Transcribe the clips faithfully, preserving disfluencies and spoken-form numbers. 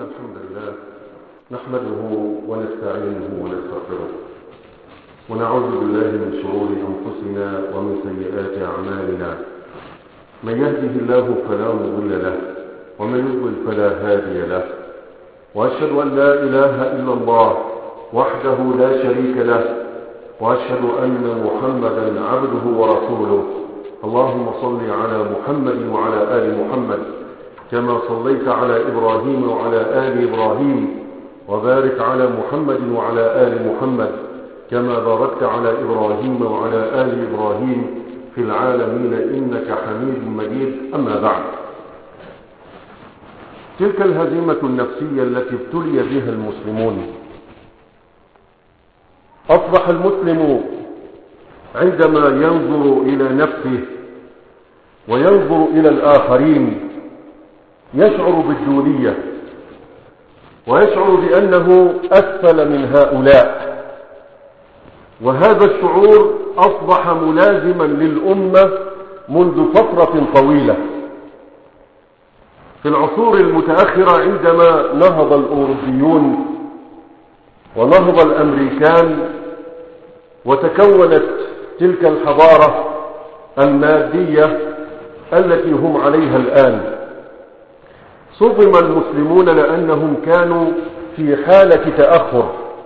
إن الحمد لله نحمده ونستعينه ونستغفره ونعوذ بالله من شرور أنفسنا ومن سيئات أعمالنا. من يهده الله فلا مضل له ومن يضلل فلا هادي له، وأشهد أن لا إله إلا الله وحده لا شريك له، وأشهد أن محمدا عبده ورسوله. اللهم صل على محمد وعلى آل محمد كما صليت على إبراهيم وعلى آل إبراهيم، وبارك على محمد وعلى آل محمد كما باركت على إبراهيم وعلى آل إبراهيم في العالمين إنك حميد مجيد. أما بعد، تلك الهزيمة النفسية التي ابتلي بها المسلمون. أصبح المسلم عندما ينظر إلى نفسه وينظر إلى الآخرين يشعر بالدونية، ويشعر بأنه أسفل من هؤلاء، وهذا الشعور أصبح ملازما للأمة منذ فترة طويلة. في العصور المتأخرة عندما نهض الأوروبيون ونهض الأمريكان وتكونت تلك الحضارة المادية التي هم عليها الآن، صدم المسلمون لأنهم كانوا في حالة تأخر،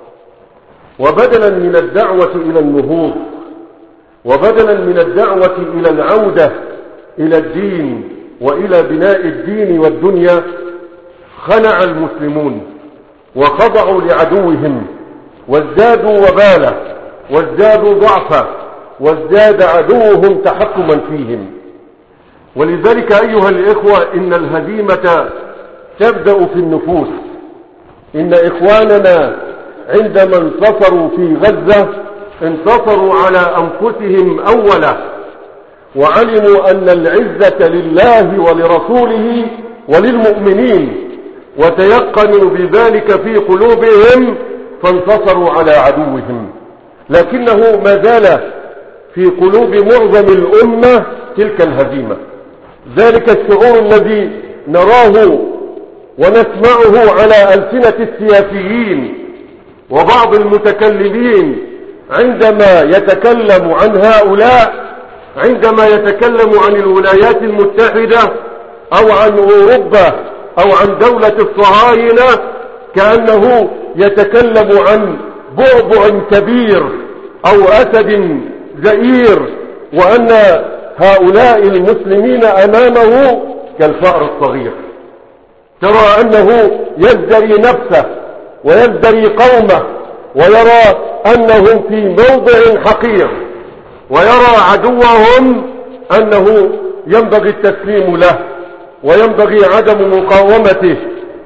وبدلا من الدعوة إلى النهوض وبدلا من الدعوة إلى العودة إلى الدين وإلى بناء الدين والدنيا، خنع المسلمون وخضعوا لعدوهم وازدادوا وبالا وازدادوا ضعفا وازداد عدوهم تحكما فيهم. ولذلك أيها الإخوة، إن الهزيمة تبدأ في النفوس. إن إخواننا عندما انتصروا في غزة انتصروا على أنفسهم أولا، وعلموا أن العزة لله ولرسوله وللمؤمنين، وتيقنوا بذلك في قلوبهم فانتصروا على عدوهم. لكنه ما زال في قلوب معظم الأمة تلك الهزيمة، ذلك الشعور الذي نراه ونسمعه على ألسنة السياسيين وبعض المتكلمين عندما يتكلم عن هؤلاء، عندما يتكلم عن الولايات المتحدة أو عن أوروبا أو عن دولة الصهاينة، كأنه يتكلم عن بعبع كبير أو أسد زئير، وأن هؤلاء المسلمين أمامه كالفأر الصغير. ترى أنه يزدري نفسه ويزدري قومه، ويرى أنهم في موضع حقير، ويرى عدوهم أنه ينبغي التسليم له وينبغي عدم مقاومته،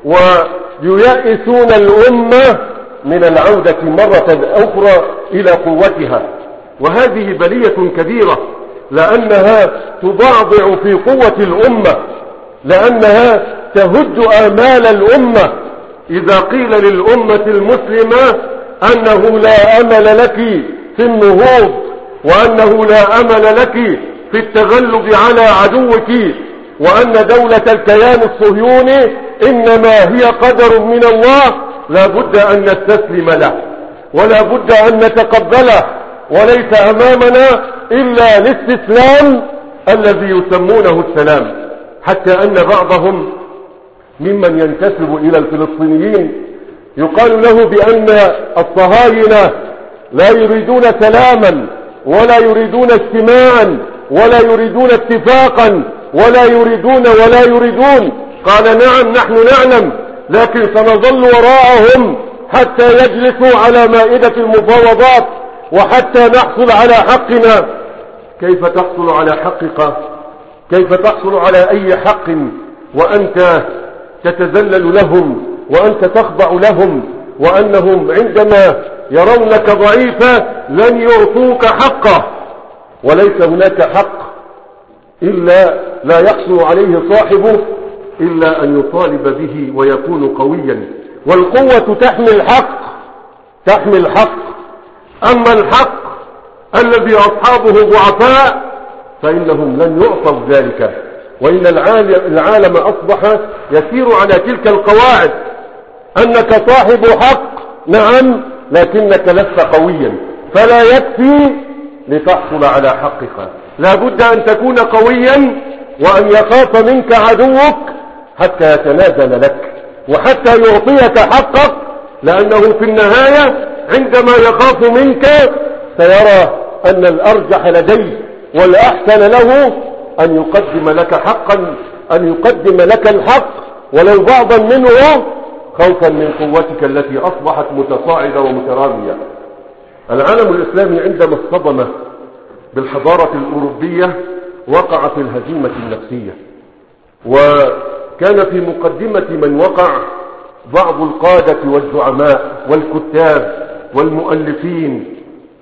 وييئسون الأمة من العودة مرة أخرى إلى قوتها. وهذه بلية كبيرة، لأنها تضعضع في قوة الأمة، لأنها تهد آمال الأمة. إذا قيل للأمة المسلمة أنه لا أمل لك في النهوض، وأنه لا أمل لك في التغلب على عدوك، وأن دولة الكيان الصهيوني إنما هي قدر من الله، لا بد أن نستسلم له ولا بد أن نتقبله، وليس أمامنا إلا الاستسلام الذي يسمونه السلام. حتى أن بعضهم ممن ينتسب إلى الفلسطينيين يقال له بأن الصهاينة لا يريدون سلاما ولا يريدون اجتماعا ولا يريدون اتفاقا ولا يريدون ولا يريدون. قال نعم، نحن نعلم، لكن سنظل وراءهم حتى يجلسوا على مائدة المفاوضات وحتى نحصل على حقنا. كيف تحصل على حقك؟ كيف تحصل على أي حق وأنت تتذلل لهم وأنت تخضع لهم، وأنهم عندما يرونك ضعيفا لن يعطوك حقه؟ وليس هناك حق إلا لا يحصل عليه صاحبه إلا أن يطالب به ويكون قويا. والقوة تحمي الحق، تحمي الحق. أما الحق الذي أصحابه ضعفاء فإنهم لن يعطوا ذلك. وإن العالم أصبح يسير على تلك القواعد، أنك صاحب حق، نعم، لكنك لست قويا، فلا يكفي لتحصل على حقك، لا بد أن تكون قويا وأن يخاف منك عدوك حتى يتنازل لك وحتى يعطيك حقك، لأنه في النهاية عندما يخاف منك سيرى أن الأرجح لديه والأحسن له أن يقدم لك حقا، أن يقدم لك الحق ولو بعضا منه، خوفا من قوتك التي أصبحت متصاعدة ومترامية. العالم الإسلامي عندما اصطدم بالحضارة الأوروبية وقع في الهزيمة النفسية، وكان في مقدمة من وقع بعض القادة والزعماء والكتاب والمؤلفين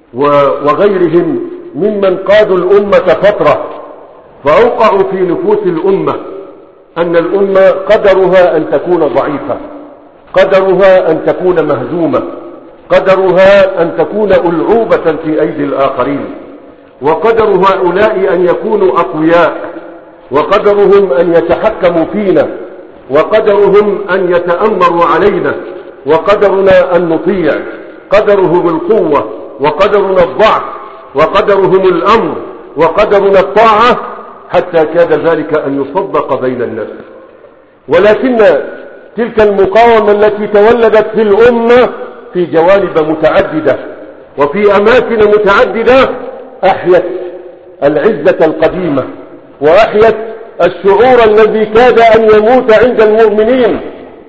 وغيرهم ممن قادوا الأمة فترة، فأوقعوا في نفوس الأمة أن الأمة قدرها أن تكون ضعيفة، قدرها أن تكون مهزومة، قدرها أن تكون ألعوبة في أيدي الآخرين، وقدر هؤلاء أن يكونوا أقوياء، وقدرهم أن يتحكموا فينا، وقدرهم أن يتأمروا علينا، وقدرنا أن نطيع، قدرهم القوة وقدرنا الضعف، وقدرهم الأمر وقدرنا الطاعة، حتى كاد ذلك أن يصدق بين الناس. ولكن تلك المقاومة التي تولدت في الأمة في جوانب متعددة وفي أماكن متعددة أحيت العزة القديمة، وأحيت الشعور الذي كاد أن يموت عند المؤمنين.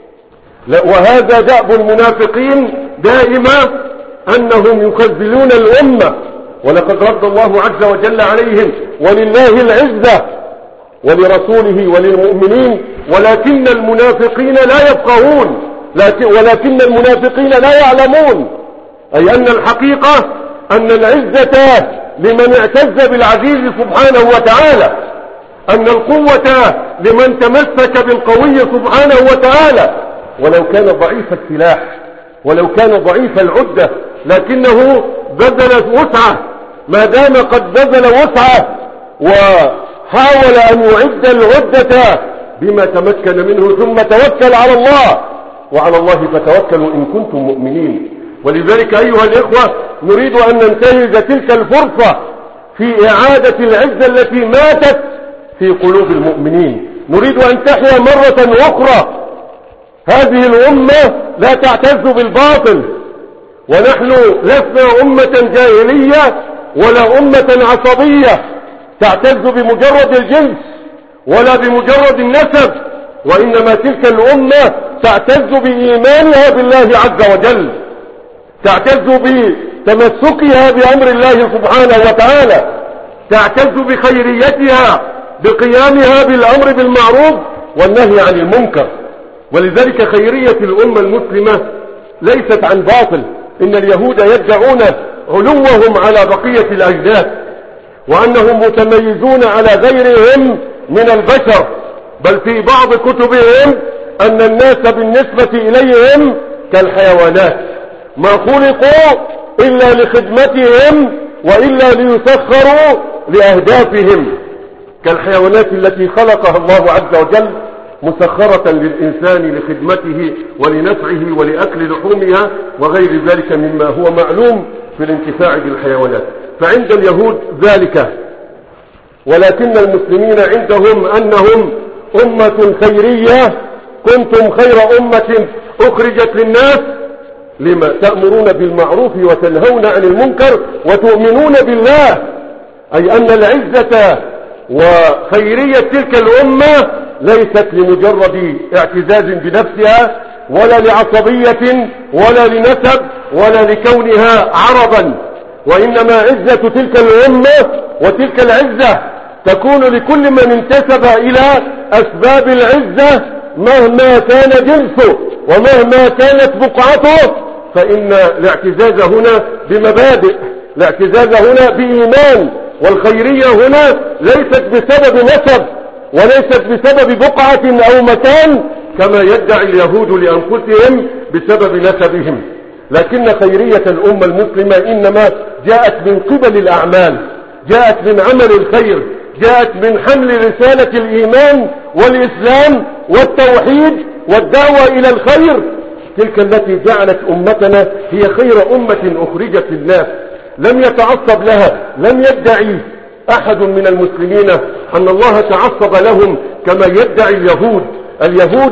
وهذا دأب المنافقين دائما، أنهم يخذلون الأمة، ولقد رد الله عز وجل عليهم: ولله العزة ولرسوله وللمؤمنين ولكن المنافقين لا يفقهون، ولكن المنافقين لا يعلمون. أي أن الحقيقة أن العزة لمن اعتز بالعزيز سبحانه وتعالى، أن القوة لمن تمسك بالقوي سبحانه وتعالى، ولو كان ضعيف السلاح ولو كان ضعيف العدة، لكنه بذل وسعه، ما دام قد بذل وسعه وحاول أن يعد العدة بما تمكن منه، ثم توكل على الله، وعلى الله فتوكلوا إن كنتم مؤمنين. ولذلك أيها الإخوة نريد أن ننتهز تلك الفرصة في إعادة العزة التي ماتت في قلوب المؤمنين، نريد أن تحيا مرة أخرى. هذه الأمة لا تعتز بالباطل، ونحن لسنا أمة جاهلية ولا أمة عصبية تعتز بمجرد الجنس ولا بمجرد النسب، وإنما تلك الأمة تعتز بإيمانها بالله عز وجل، تعتز بتمسكها بأمر الله سبحانه وتعالى، تعتز بخيريتها بقيامها بالأمر بالمعروف والنهي عن المنكر. ولذلك خيرية الأمة المسلمة ليست عن باطل. إن اليهود يدعون علوهم على بقية الأجداد، وأنهم متميزون على غيرهم من البشر، بل في بعض كتبهم أن الناس بالنسبة إليهم كالحيوانات، ما خلقوا إلا لخدمتهم وإلا ليسخروا لأهدافهم، كالحيوانات التي خلقها الله عز وجل مسخرة للإنسان لخدمته ولنفعه ولأكل لحومها وغير ذلك مما هو معلوم في الانتفاع بالحيوانات. فعند اليهود ذلك، ولكن المسلمين عندهم أنهم أمة خيرية، كنتم خير أمة أخرجت للناس لما تأمرون بالمعروف وتنهون عن المنكر وتؤمنون بالله. أي أن العزة وخيرية تلك الأمة ليست لمجرد اعتزاز بنفسها ولا لعصبية ولا لنسب ولا لكونها عربا، وإنما عزة تلك الأمة وتلك العزة تكون لكل من انتسب إلى أسباب العزة مهما كان جنسه ومهما كانت بقعته، فإن الاعتزاز هنا بمبادئ، الاعتزاز هنا بإيمان، والخيرية هنا ليست بسبب نسب وليست بسبب بقعة أو مكان كما يدعي اليهود لأنفسهم بسبب نسبهم، لكن خيرية الأمة المسلمة إنما جاءت من قبل الأعمال، جاءت من عمل الخير، جاءت من حمل رسالة الإيمان والإسلام والتوحيد والدعوة إلى الخير، تلك التي جعلت أمتنا هي خير أمة أخرجت للناس، لم يتعصب لها، لم يدعي أحد من المسلمين أن الله تعصب لهم كما يدعي اليهود. اليهود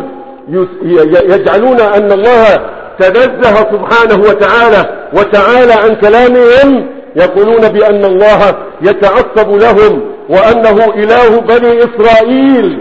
يجعلون أن الله تنزه سبحانه وتعالى وتعالى عن كلامهم، يقولون بأن الله يتعصب لهم وأنه إله بني إسرائيل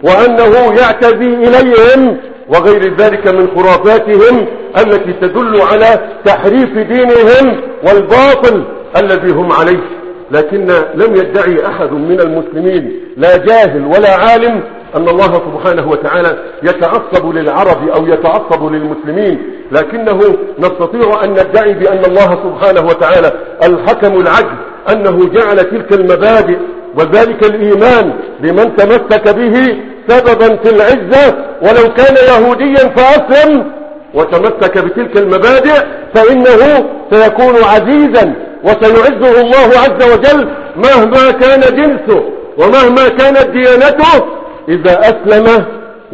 وأنه يعتدي إليهم وغير ذلك من خرافاتهم التي تدل على تحريف دينهم والباطل الذي هم عليه. لكن لم يدعي أحد من المسلمين لا جاهل ولا عالم أن الله سبحانه وتعالى يتعصب للعرب أو يتعصب للمسلمين، لكنه نستطيع أن ندعي بأن الله سبحانه وتعالى الحكم العدل، أنه جعل تلك المبادئ وذلك الإيمان لمن تمسك به سببا في العزة، ولو كان يهوديا فأسلم وتمسك بتلك المبادئ فإنه سيكون عزيزا وسيعزه الله عز وجل مهما كان جنسه ومهما كانت ديانته إذا أسلم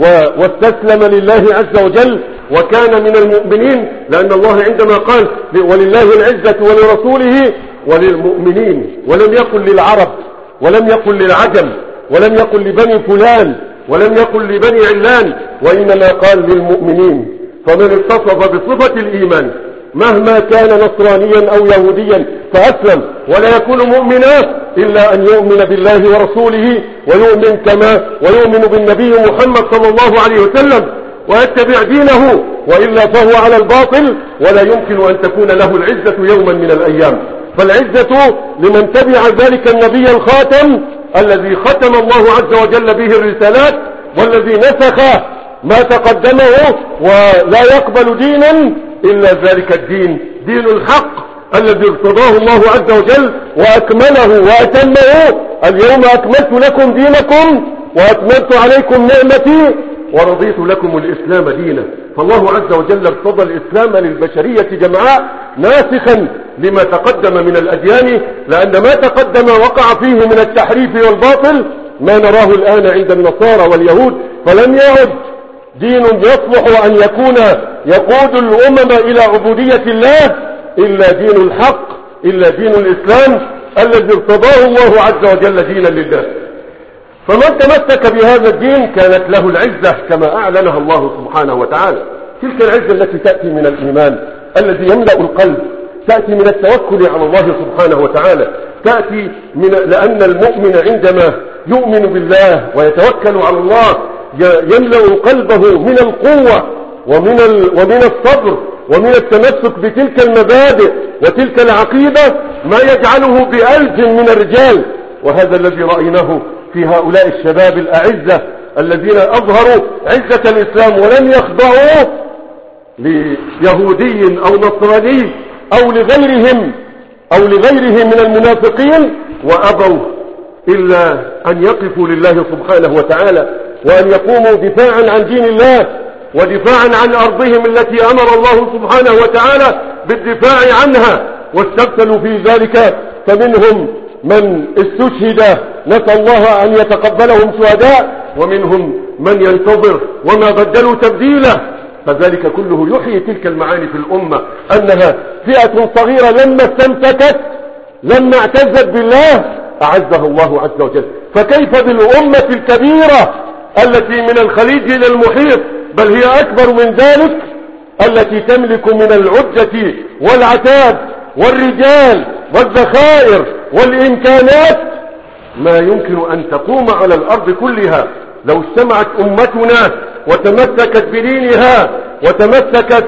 واستسلم لله عز وجل وكان من المؤمنين، لأن الله عندما قال ولله العزة ولرسوله وللمؤمنين ولم يقل للعرب ولم يقل للعجم ولم يقل لبني فلان ولم يقل لبني علان، وإنما قال للمؤمنين. فمن اتصف بصفة الإيمان مهما كان نصرانيا أو يهوديا فأسلم ولا يكون مؤمنا إلا أن يؤمن بالله ورسوله ويؤمن كما ويؤمن بالنبي محمد صلى الله عليه وسلم ويتبع دينه، وإلا فهو على الباطل ولا يمكن أن تكون له العزة يوما من الأيام. فالعزة لمن تبع ذلك النبي الخاتم الذي ختم الله عز وجل به الرسالات والذي نسخ ما تقدمه ولا يقبل دينا إلا ذلك الدين، دين الحق الذي ارتضاه الله عز وجل وأكمله وأتمه. اليوم أكملت لكم دينكم وأتممت عليكم نعمتي ورضيت لكم الإسلام دينا. فالله عز وجل ارتضى الإسلام للبشرية جمعاء ناسخا لما تقدم من الأديان، لأن ما تقدم وقع فيه من التحريف والباطل ما نراه الآن عند النصارى واليهود، فلم يعد دين يصلح أن يكون يقود الأمم إلى عبودية الله إلا دين الحق، إلا دين الإسلام الذي ارتضاه الله عز وجل دينا لله. فمن تمسك بهذا الدين كانت له العزة كما أعلنها الله سبحانه وتعالى. تلك العزة التي تأتي من الإيمان الذي يملأ القلب، تأتي من التوكل على الله سبحانه وتعالى، تأتي من لأن المؤمن عندما يؤمن بالله ويتوكل على الله يملأ قلبه من القوة ومن ومن الصبر ومن التمسك بتلك المبادئ وتلك العقيدة ما يجعله بألج من الرجال. وهذا الذي رأيناه في هؤلاء الشباب الأعزة الذين أظهروا عزة الإسلام ولم يخضعوا ليهودي أو نصراني أو لغيرهم أو لغيرهم من المنافقين، وأبوا إلا أن يقفوا لله سبحانه وتعالى وأن يقوموا دفاعا عن دين الله ودفاعا عن أرضهم التي أمر الله سبحانه وتعالى بالدفاع عنها، واستبسلوا في ذلك. فمنهم من استشهد نسأل الله أن يتقبلهم شهداء، ومنهم من ينتظر وما بدلوا تبديله. فذلك كله يحيي تلك المعاني في الأمة أنها فئة صغيرة لما استمسكت لما اعتزت بالله أعزها الله عز وجل. فكيف بالأمة الكبيرة التي من الخليج إلى المحيط، بل هي أكبر من ذلك، التي تملك من العدة والعتاد والرجال والذخائر والإمكانات ما يمكن أن تقوم على الأرض كلها. لو اجتمعت أمتنا وتمسكت بدينها وتمسكت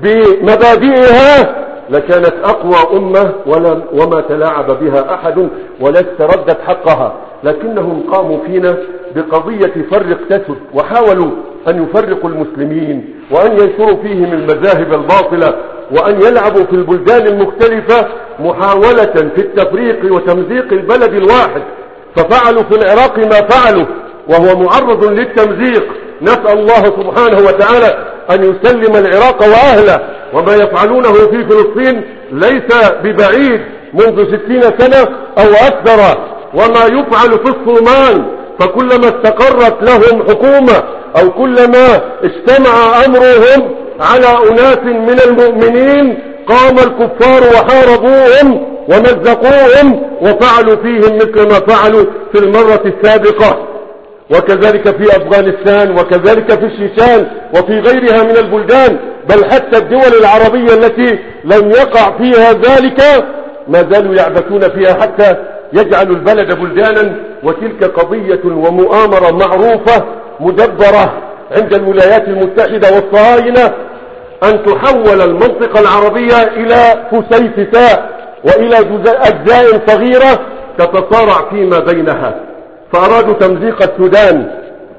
بمبادئها لكانت أقوى أمة وما تلاعب بها أحد ولا استردت حقها. لكنهم قاموا فينا بقضية فرق تسد، وحاولوا أن يفرقوا المسلمين وأن ينشروا فيهم المذاهب الباطلة وأن يلعبوا في البلدان المختلفة محاولة في التفريق وتمزيق البلد الواحد. ففعلوا في العراق ما فعلوا وهو معرض للتمزيق. نسأل الله سبحانه وتعالى أن يسلم العراق وأهله، وما يفعلونه في فلسطين ليس ببعيد منذ ستين سنة أو أكثر، وما يفعل في الصومال. فكلما استقرت لهم حكومة أو كلما اجتمع أمرهم على أناس من المؤمنين قام الكفار وحاربوهم ومزقوهم وفعلوا فيهم مثل ما فعلوا في المرة السابقة، وكذلك في أفغانستان وكذلك في الشيشان وفي غيرها من البلدان، بل حتى الدول العربية التي لم يقع فيها ذلك ما زالوا يعبثون فيها حتى يجعلوا البلد بلدانا. وتلك قضية ومؤامرة معروفة مدبرة عند الولايات المتحدة والصهاينة أن تحول المنطقة العربية إلى فسيفساء وإلى أجزاء صغيرة تتصارع فيما بينها. فأرادوا تمزيق السودان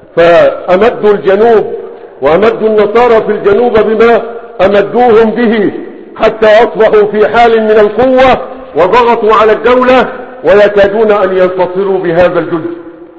فأمدوا الجنوب وأمدوا النصارى في الجنوب بما أمدوهم به حتى أصبحوا في حال من القوة وضغطوا على الدولة ويكادون أن ينتصروا بهذا الجزء.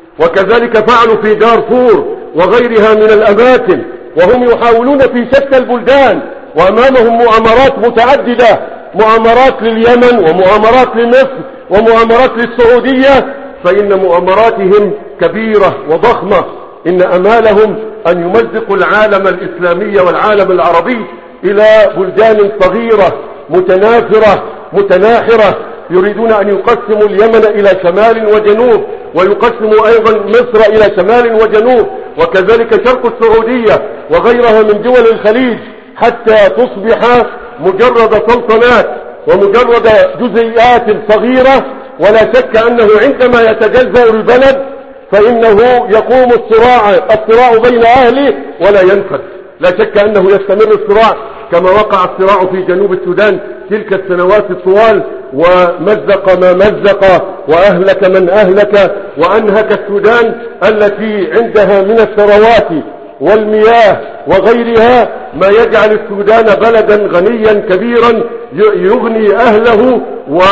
وكذلك فعلوا في دارفور وغيرها من الأماكن، وهم يحاولون في شتى البلدان وأمامهم مؤامرات متعددة، مؤامرات لليمن ومؤامرات لمصر ومؤامرات للسعودية، فإن مؤامراتهم كبيرة وضخمة. إن أمالهم أن يمزقوا العالم الإسلامي والعالم العربي إلى بلدان صغيرة متنافرة متناحرة. يريدون أن يقسموا اليمن إلى شمال وجنوب، ويقسموا أيضا مصر إلى شمال وجنوب، وكذلك شرق السعودية وغيرها من دول الخليج، حتى تصبح مجرد سلطنات ومجرد جزيئات صغيرة. ولا شك أنه عندما يتجزأ البلد فإنه يقوم الصراع الصراع بين أهله ولا ينفذ. لا شك أنه يستمر الصراع كما وقع الصراع في جنوب السودان تلك السنوات الطوال، ومزق ما مزق وأهلك من أهلك وأنهك السودان التي عندها من الثروات والمياه وغيرها ما يجعل السودان بلدا غنيا كبيرا يغني أهله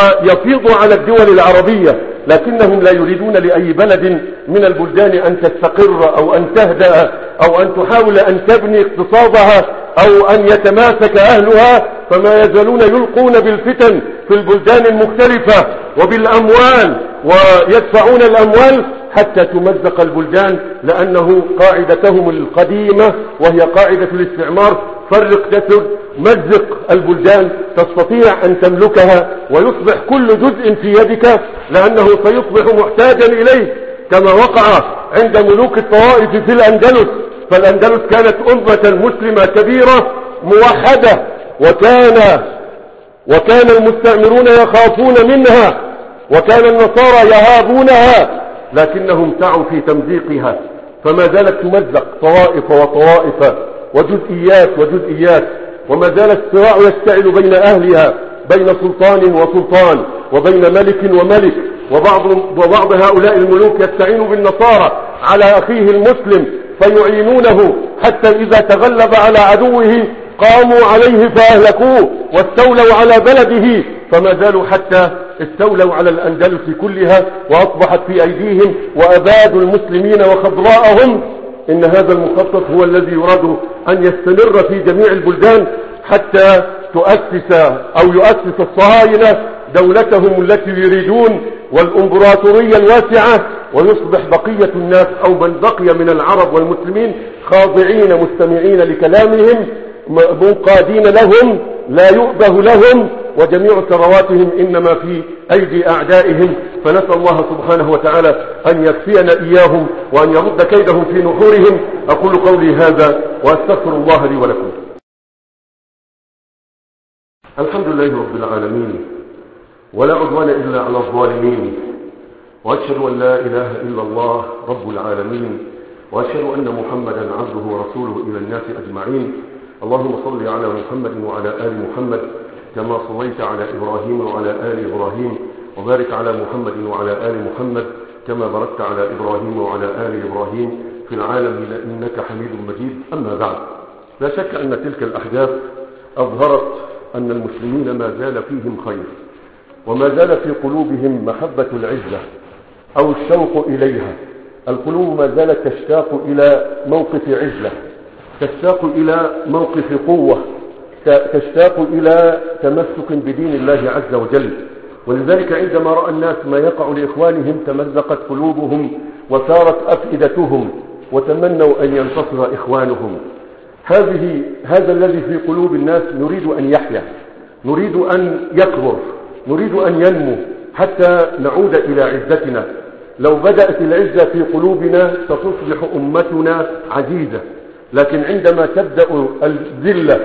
ويفيض على الدول العربية. لكنهم لا يريدون لأي بلد من البلدان أن تستقر أو أن تهدأ أو أن تحاول أن تبني اقتصادها أو أن يتماسك أهلها، فما يزالون يلقون بالفتن في البلدان المختلفة وبالأموال، ويدفعون الأموال حتى تمزق البلدان، لأنه قاعدتهم القديمة وهي قاعدة الاستعمار: فرق تسد، مزق البلدان تستطيع أن تملكها ويصبح كل جزء في يدك، لأنه سيصبح محتاجا إليه، كما وقع عند ملوك الطوائف في الأندلس. فالأندلس كانت أمة مسلمة كبيرة موحدة، وكان وكان المستعمرون يخافون منها وكان النصارى يهابونها، لكنهم سعوا في تمزيقها، فما زالت تمزق طوائف وطوائف وجزئيات وجزئيات، وما زال الصراع يشتعل بين أهلها، بين سلطان وسلطان وبين ملك وملك. وبعض, وبعض هؤلاء الملوك يستعين بالنصارى على أخيه المسلم فيعينونه، حتى إذا تغلب على عدوه قاموا عليه فأهلكوه واستولوا على بلده، فما زالوا حتى استولوا على الأندلس كلها وأصبحت في أيديهم وأبادوا المسلمين وخضراءهم. إن هذا المخطط هو الذي يراد أن يستمر في جميع البلدان حتى تؤسس أو يؤسس الصهاينة دولتهم التي يريدون والإمبراطورية الواسعة، ويصبح بقية الناس أو من بقي من العرب والمسلمين خاضعين مستمعين لكلامهم منقادين لهم لا يؤبه لهم، وجميع ثرواتهم إنما في أيدي أعدائهم. فنسأل الله سبحانه وتعالى أن يكفينا إياهم وأن يرد كيدهم في نحورهم. أقول قولي هذا وأستغفر الله لي ولكم. الحمد لله رب العالمين، ولا عدوان إلا على الظالمين، وأشهد أن لا إله إلا الله رب العالمين، وأشهد أن محمدا عبده ورسوله إلى الناس أجمعين. اللهم صل على محمد وعلى آل محمد كما صليت على إبراهيم وعلى آل إبراهيم، وبارك على محمد وعلى آل محمد كما باركت على إبراهيم وعلى آل إبراهيم في العالمين إنك حميد مجيد. أما بعد، لا شك أن تلك الأحداث أظهرت أن المسلمين ما زال فيهم خير، وما زال في قلوبهم محبة العزة أو الشوق إليها. القلوب ما زالت تشتاق إلى موقف عزة، تشتاق إلى موقف قوة، تشتاق إلى تمسك بدين الله عز وجل. ولذلك عندما رأى الناس ما يقع لإخوانهم تمزقت قلوبهم وثارت أفئدتهم، وتمنوا أن ينتصر إخوانهم، هذه هذا الذي في قلوب الناس نريد أن يحيا، نريد أن يكبر، نريد أن ينمو حتى نعود إلى عزتنا. لو بدأت العزة في قلوبنا ستصبح أمتنا عزيزة، لكن عندما تبدأ الذلة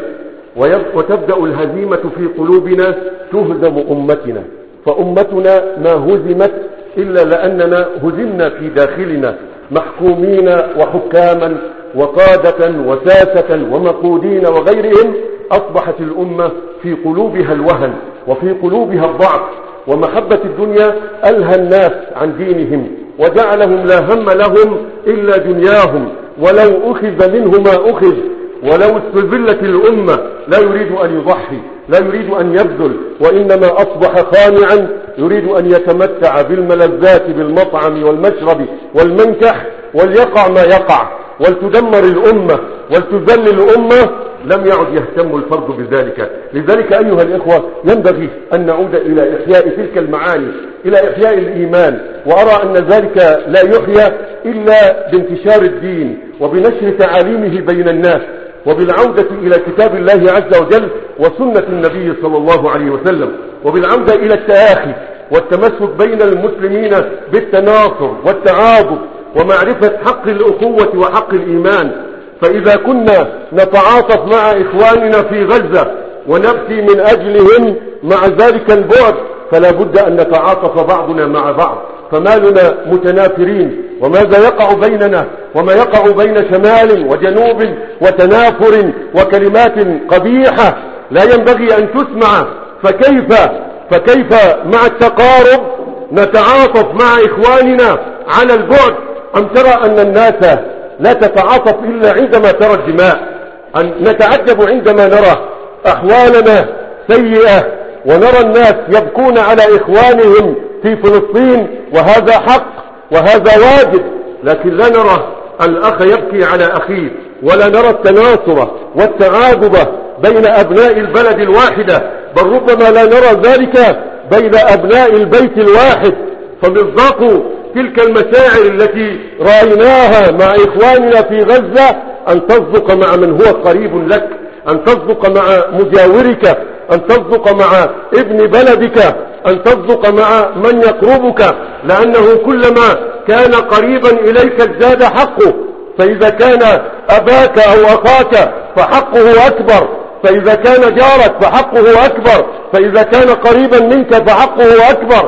وتبدأ الهزيمة في قلوبنا تهزم أمتنا. فأمتنا ما هزمت إلا لأننا هزمنا في داخلنا، محكومين وحكاما وقادة وساسة ومقودين وغيرهم. أصبحت الأمة في قلوبها الوهن وفي قلوبها الضعف، ومحبة الدنيا ألهى الناس عن دينهم وجعلهم لا هم لهم إلا دنياهم، ولو أخذ منه ما أخذ، ولو استذلت الأمة لا يريد أن يضحي، لا يريد أن يبذل، وإنما أصبح خانعا يريد أن يتمتع بالملذات بالمطعم والمشرب والمنكح، وليقع ما يقع، ولتدمر الأمة ولتذل الأمة. لم يعد يهتم الفرد بذلك. لذلك أيها الإخوة ينبغي أن نعود إلى إحياء تلك المعاني، إلى إحياء الإيمان. وأرى أن ذلك لا يحيى إلا بانتشار الدين وبنشر تعاليمه بين الناس، وبالعودة إلى كتاب الله عز وجل وسنة النبي صلى الله عليه وسلم، وبالعودة إلى التآخي والتمسك بين المسلمين بالتناصر والتعاضد ومعرفة حق الأخوة وحق الإيمان. فإذا كنا نتعاطف مع إخواننا في غزة ونبكي من أجلهم مع ذلك البعد، فلا بد أن نتعاطف بعضنا مع بعض. فمالنا متنافرين، وماذا يقع بيننا وما يقع بين شمال وجنوب وتنافر وكلمات قبيحة لا ينبغي أن تسمع. فكيف فكيف مع التقارب نتعاطف مع إخواننا على البعد؟ أم ترى أن الناس لا تتعاطف إلا عندما ترى الدماء؟ أن نتعجب عندما نرى أحوالنا سيئة، ونرى الناس يبكون على إخوانهم في فلسطين، وهذا حق وهذا واجب، لكن لا نرى الأخ يبكي على أخيه، ولا نرى التناصر والتعاضد بين أبناء البلد الواحدة، بل ربما لا نرى ذلك بين أبناء البيت الواحد. فمصداق تلك المشاعر التي رأيناها مع إخواننا في غزة أن تصدق مع من هو قريب لك، أن تصدق مع مجاورك، أن تصدق مع ابن بلدك، أن تصدق مع من يقربك، لأنه كلما كان قريبا إليك ازداد حقه. فإذا كان أباك أو أخاك فحقه أكبر، فإذا كان جارك فحقه أكبر، فإذا كان قريبا منك فحقه أكبر.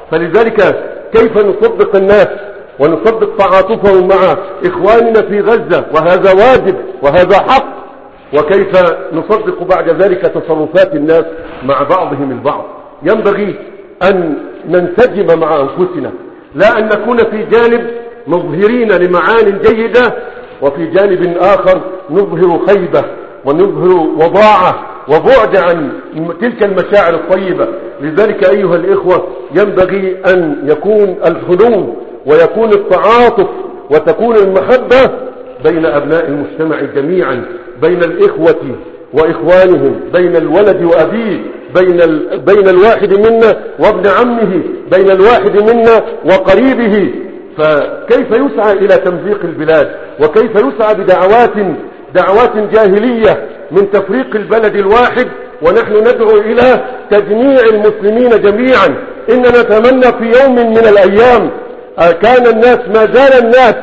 فلذلك كيف نصدق الناس ونصدق تعاطفهم مع إخواننا في غزة، وهذا واجب وهذا حق، وكيف نصدق بعد ذلك تصرفات الناس مع بعضهم البعض؟ ينبغي أن ننسجم مع أنفسنا، لا أن نكون في جانب مظهرين لمعان جيدة، وفي جانب آخر نظهر خيبة ونظهر وضاعة وبعد عن تلك المشاعر الطيبة. لذلك أيها الإخوة ينبغي أن يكون الحنو ويكون التعاطف وتكون المحبة بين أبناء المجتمع جميعا، بين الإخوة وإخوانهم، بين الولد وأبيه، بين, ال... بين الواحد منا وابن عمه، بين الواحد منا وقريبه. فكيف يسعى إلى تمزيق البلاد، وكيف يسعى بدعوات دعوات جاهلية من تفريق البلد الواحد، ونحن ندعو إلى تجميع المسلمين جميعا. إننا نتمنى في يوم من الأيام، كان الناس ما زال الناس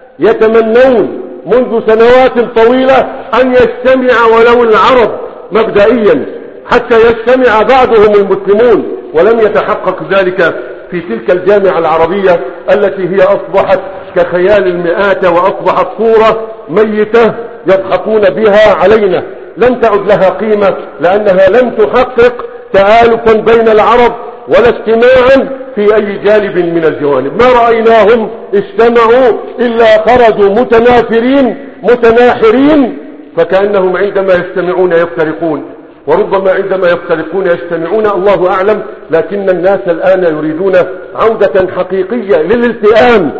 يتمنون منذ سنوات طويلة أن يجتمع ولو العرب مبدئيا حتى يجتمع بعضهم المسلمون، ولم يتحقق ذلك في تلك الجامعة العربية التي هي أصبحت كخيال المئات، وأصبحت صورة ميتة يضحكون بها علينا، لم تعد لها قيمة، لأنها لم تحقق تآلفا بين العرب ولا اجتماعا في أي جانب من الجوانب. ما رأيناهم اجتمعوا إلا خرجوا متنافرين متناحرين، فكأنهم عندما يجتمعون يفترقون، وربما عندما يفترقون يجتمعون، الله أعلم. لكن الناس الآن يريدون عودة حقيقية للالتئام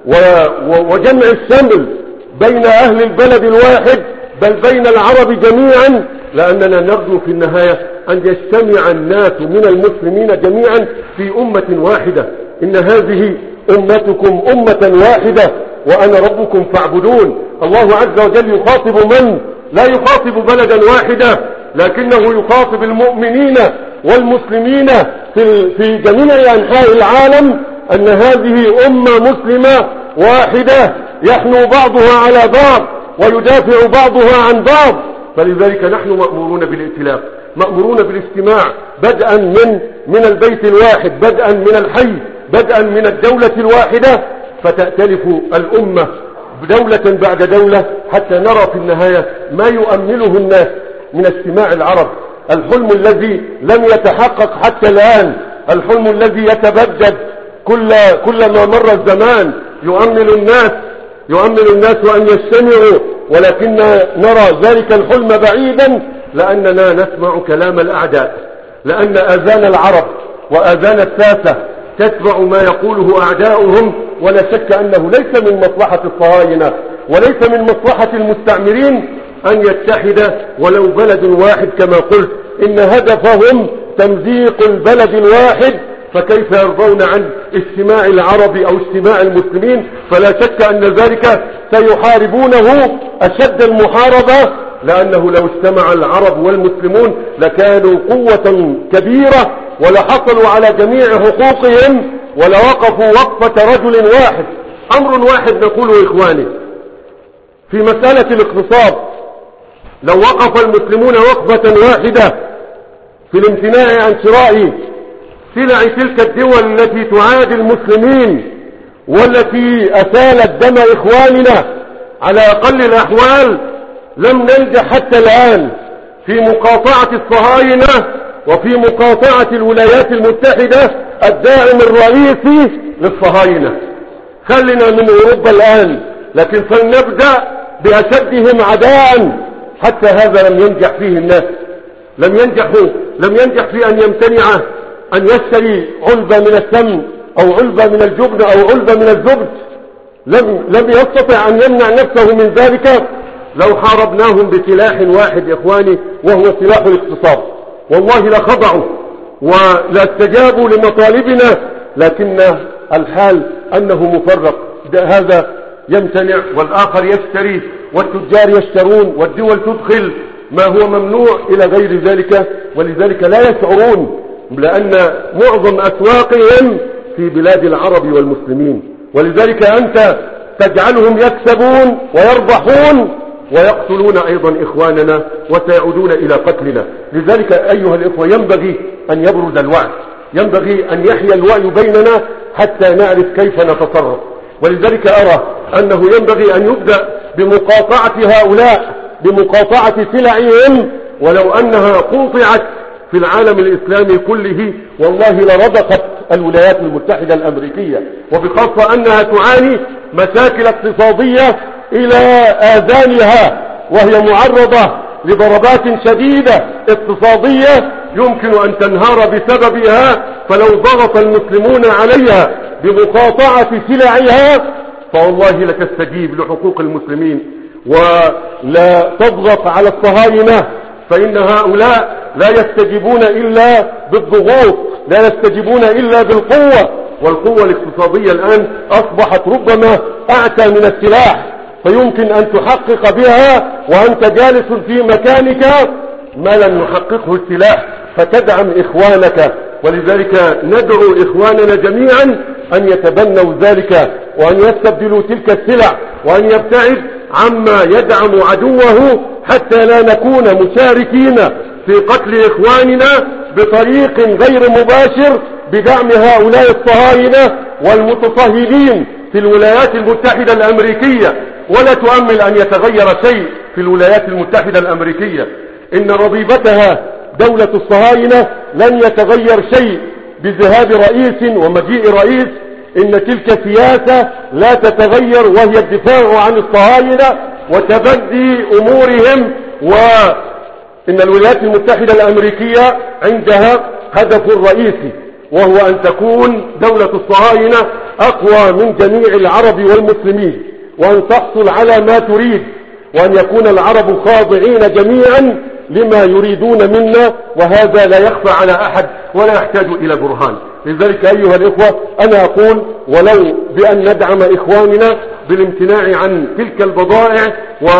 وجمع الشمل بين أهل البلد الواحد، بل بين العرب جميعا، لأننا نرجو في النهاية أن يجتمع الناس من المسلمين جميعا في أمة واحدة. إن هذه أمتكم أمة واحدة وأنا ربكم فاعبدون. الله عز وجل يخاطب من؟ لا يخاطب بلدا واحدا، لكنه يخاطب المؤمنين والمسلمين في في جميع أنحاء العالم أن هذه أمة مسلمة واحدة يحنو بعضها على بعض ويدافع بعضها عن بعض. فلذلك نحن مأمورون بالائتلاف، مأمورون بالاجتماع، بدءا من من البيت الواحد، بدءا من الحي، بدءا من الدولة الواحدة، فتأتلف الأمة دولة بعد دولة حتى نرى في النهاية ما يؤمله الناس من اجتماع العرب. الحلم الذي لم يتحقق حتى الآن، الحلم الذي يتبدد كل كلما مر الزمان، يؤمل الناس يؤمل الناس أن يجتمعوا، ولكن نرى ذلك الحلم بعيدا لأننا نسمع كلام الأعداء، لأن آذان العرب وآذان الساسة تتبع ما يقوله أعداؤهم. ولا شك أنه ليس من مصلحة الصهاينة وليس من مصلحة المستعمرين أن يتحد ولو بلد واحد كما قلت، إن هدفهم تمزيق البلد الواحد، فكيف يرضون عن اجتماع العرب أو اجتماع المسلمين؟ فلا شك أن ذلك سيحاربونه أشد المحاربة، لأنه لو اجتمع العرب والمسلمون لكانوا قوة كبيرة ولحصلوا على جميع حقوقهم ولوقفوا وقفة رجل واحد. أمر واحد نقوله إخواني في مسألة الاقتصاد، لو وقف المسلمون وقفة واحدة في الامتناع عن شراء سلع تلك الدول التي تعادي المسلمين والتي أسالت دم إخواننا، على أقل الأحوال لم ننجح حتى الآن في مقاطعة الصهاينة وفي مقاطعة الولايات المتحدة الداعم الرئيسي للصهاينة. خلنا من أوروبا الآن، لكن فلنبدأ بأشدهم عداء. حتى هذا لم ينجح فيه الناس، لم ينجحوا لم ينجح في أن يمتنع أن يشتري علبة من السمن أو علبة من الجبن أو علبة من الزبد، لم, لم يستطع أن يمنع نفسه من ذلك. لو حاربناهم بسلاح واحد يا إخواني وهو سلاح الاقتصاد والله لخضعوا ولا استجابوا لمطالبنا، لكن الحال أنه مفرق، هذا يمتنع والآخر يشتري والتجار يشترون والدول تدخل ما هو ممنوع إلى غير ذلك. ولذلك لا يشعرون، لأن معظم أسواقهم في بلاد العرب والمسلمين، ولذلك أنت تجعلهم يكسبون ويربحون ويقتلون أيضا إخواننا وسيعودون إلى قتلنا. لذلك أيها الإخوة ينبغي أن يبرز الوعي، ينبغي أن يحيا الوعي بيننا حتى نعرف كيف نتصرف. ولذلك أرى أنه ينبغي أن يبدأ بمقاطعة هؤلاء، بمقاطعة سلعهم، ولو أنها قوطعت في العالم الإسلامي كله والله لرضقت الولايات المتحدة الأمريكية، وبخاصة أنها تعاني مشاكل اقتصادية إلى آذانها، وهي معرضة لضربات شديدة اقتصادية يمكن أن تنهار بسببها. فلو ضغط المسلمون عليها بمقاطعة سلعها فوالله لتستجيب لحقوق المسلمين ولا تضغط على الصهاينة، فإن هؤلاء لا يستجيبون إلا بالضغوط، لا يستجيبون إلا بالقوة، والقوة الاقتصادية الآن أصبحت ربما أعتى من السلاح، فيمكن أن تحقق بها وأنت جالس في مكانك ما لم يحققه السلاح، فتدعم إخوانك. ولذلك ندعو إخواننا جميعا أن يتبنوا ذلك وأن يستبدلوا تلك السلع وأن يبتعد عما يدعم عدوه، حتى لا نكون مشاركين في قتل إخواننا بطريق غير مباشر بدعم هؤلاء الصهاينة والمتصهينين في الولايات المتحدة الأمريكية. ولا تؤمل أن يتغير شيء في الولايات المتحدة الأمريكية، إن ربيبتها دولة الصهاينة لن يتغير شيء بذهاب رئيس ومجيء رئيس، إن تلك سياسة لا تتغير، وهي الدفاع عن الصهاينة وتبدي أمورهم. وإن الولايات المتحدة الأمريكية عندها هدف رئيسي، وهو أن تكون دولة الصهاينة أقوى من جميع العرب والمسلمين، وأن تحصل على ما تريد، وأن يكون العرب خاضعين جميعا لما يريدون منا، وهذا لا يخفى على أحد ولا يحتاج إلى برهان. لذلك أيها الإخوة أنا أقول ولو بأن ندعم إخواننا بالامتناع عن تلك البضائع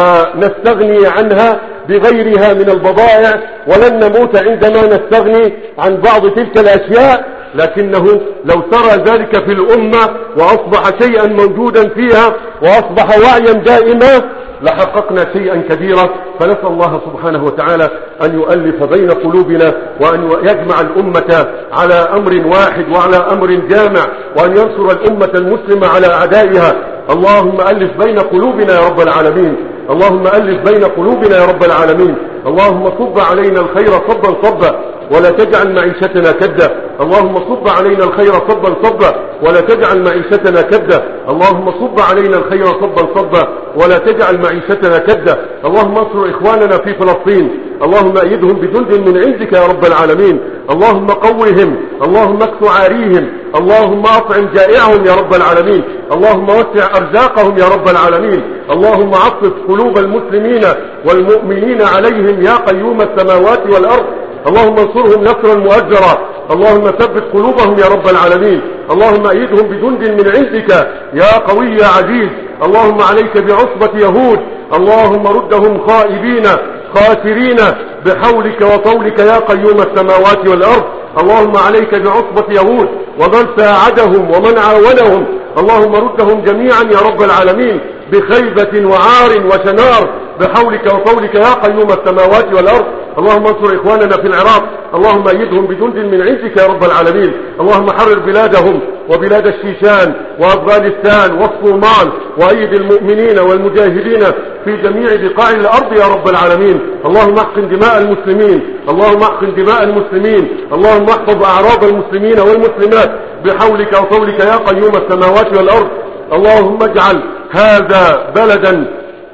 ونستغني عنها بغيرها من البضائع، ولن نموت عندما نستغني عن بعض تلك الأشياء، لكنه لو سرى ذلك في الأمة وأصبح شيئا موجودا فيها وأصبح وعيا دائما لحققنا شيئا كبيرا. فنسأل الله سبحانه وتعالى أن يؤلف بين قلوبنا وأن يجمع الأمة على أمر واحد وعلى أمر جامع، وأن ينصر الأمة المسلمة على أعدائها. اللهم ألف بين قلوبنا يا رب العالمين، اللهم ألف بين قلوبنا يا رب العالمين. اللهم صب علينا الخير صبا صبا ولا تجعل معيشتنا كدا، اللهم صب علينا الخير صبا صبا ولا تجعل معيشتنا كدا، اللهم صب علينا الخير صبا صبا ولا تجعل معيشتنا كدا. اللهم انصر إخواننا في فلسطين، اللهم أيدهم بجند من عندك يا رب العالمين، اللهم قوهم، اللهم اكس عاريهم، اللهم أطعم جائعهم يا رب العالمين، اللهم وسع أرزاقهم يا رب العالمين، اللهم عطف قلوب المسلمين والمؤمنين عليهم يا قيوم السماوات والأرض، اللهم انصرهم نصرا مؤجرا، اللهم ثبت قلوبهم يا رب العالمين، اللهم أيدهم بجند من عندك يا قوي يا عزيز، اللهم عليك بعصبة يهود، اللهم ردهم خائبين خاسرين بحولك وطولك يا قيوم السماوات والأرض، اللهم عليك بعصبة يهود ومن ساعدهم ومن عاونهم، اللهم ردهم جميعا يا رب العالمين بخيبة وعار وشنار بحولك وطولك يا قيوم السماوات والأرض. اللهم انصر إخواننا في العراق، اللهم أيدهم بجند من عندك يا رب العالمين، اللهم حرر بلادهم وبلاد الشيشان وأفغانستان والصومال، وأيد المؤمنين والمجاهدين في جميع بقاع الأرض يا رب العالمين. اللهم احقن دماء المسلمين، اللهم احقن دماء المسلمين، اللهم احفظ أعراض المسلمين والمسلمات بحولك وطولك يا قيوم السماوات والأرض. اللهم اجعل هذا بلدا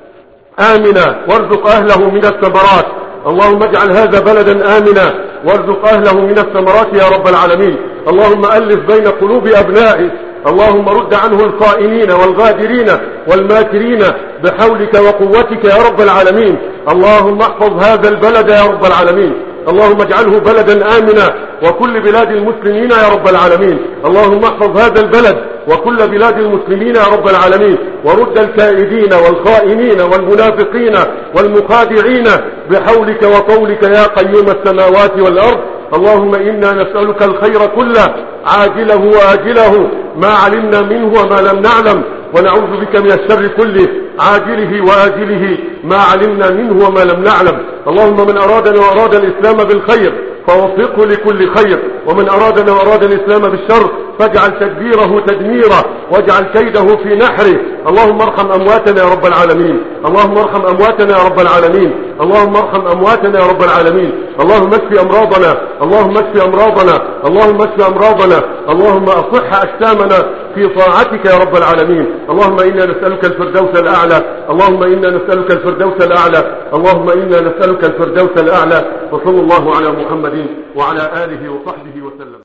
آمنا وارزق أهله من الثمرات، اللهم اجعل هذا بلدا آمنا وارزق أهله من الثمرات يا رب العالمين. اللهم ألف بين قلوب أبنائه، اللهم رد عنه الخائنين والغادرين والماكرين بحولك وقوتك يا رب العالمين. اللهم احفظ هذا البلد يا رب العالمين، اللهم اجعله بلدا آمنا وكل بلاد المسلمين يا رب العالمين. اللهم احفظ هذا البلد وكل بلاد المسلمين يا رب العالمين، ورد الكائدين والخائنين والمنافقين والمخادعين بحولك وطولك يا قيوم السماوات والأرض. اللهم إنا نسألك الخير كله عاجله وآجله ما علمنا منه وما لم نعلم، ونعوذ بك من الشر كله عاجله وآجله ما علمنا منه وما لم نعلم. اللهم من أرادنا وأراد الإسلام بالخير فوفقه لكل خير، ومن أرادنا وأراد الإسلام بالشر فاجعل تدبيره تدميرا واجعل كيده في نحره. اللهم ارحم أمواتنا يا رب العالمين، اللهم ارحم أمواتنا يا رب العالمين، اللهم ارحم أمواتنا يا رب العالمين. اللهم اشف أمراضنا، اللهم اشف أمراضنا، اللهم اشف أمراضنا، اللهم أصح أجسامنا في طاعتك يا رب العالمين. اللهم إنا نسألك الفردوس الأعلى، اللهم إنا نسألك الفردوس الأعلى، اللهم إنا نسألك الفردوس الأعلى. وصلى الله على محمد وعلى آله وصحبه وسلم.